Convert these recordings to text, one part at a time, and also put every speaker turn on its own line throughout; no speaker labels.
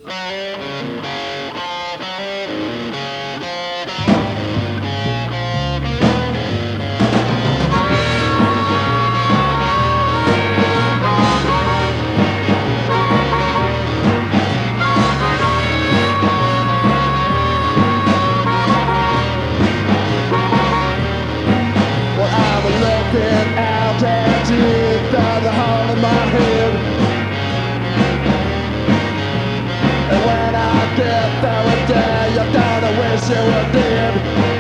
Out at you down the heart of my head. And when I get there a day, you're gonna wish you were dead.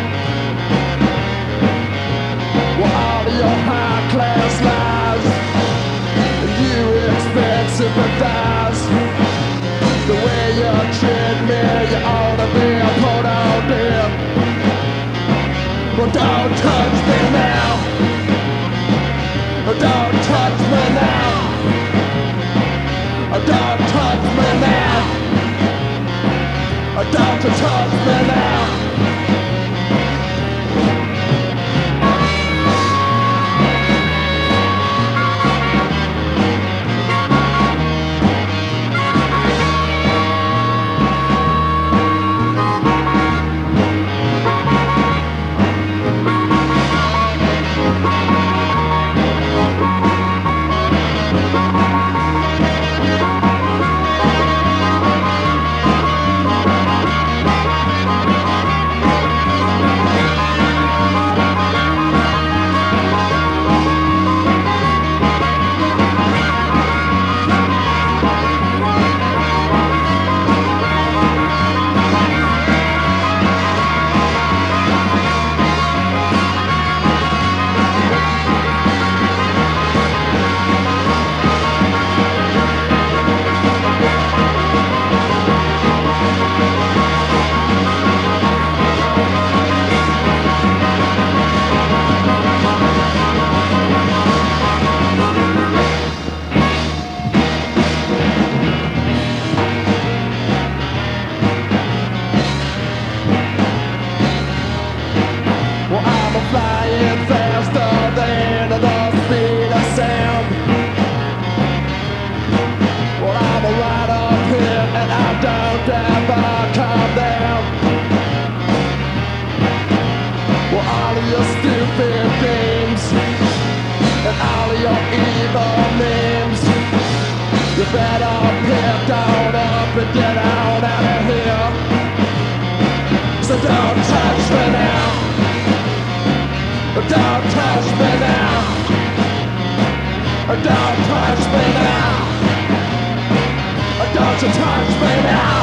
Well, all of your high class lies, and you expect to sympathize. The way you treat me, you ought to be put on dead. Well, don't touch me now. Don't touch me now. Don't touch me now. Don't touch me now. Flying faster than the speed of sound. Well, I'm right up here and I don't ever come down. Well, all of your stupid games and all of your evil memes, you better pick on up and get on out of here. So don't touch me now. Don't touch me now. Don't touch me now. Don't you touch me now.